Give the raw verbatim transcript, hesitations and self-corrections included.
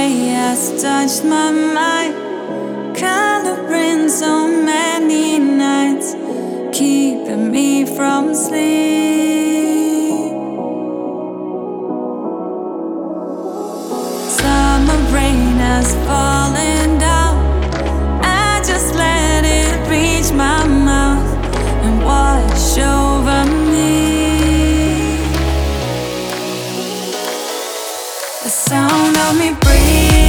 way has touched my mind, coloring so many nights, keeping me from sleep. Summer rain has fallen down, I just let it reach my mouth and wash over me. The sound of me breathing